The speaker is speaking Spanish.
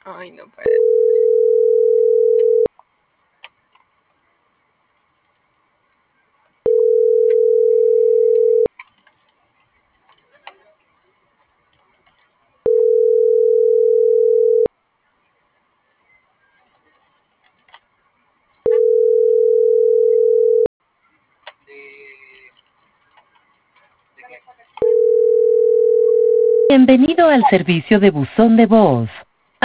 Ay, no puede. Bienvenido al servicio de buzón de voz.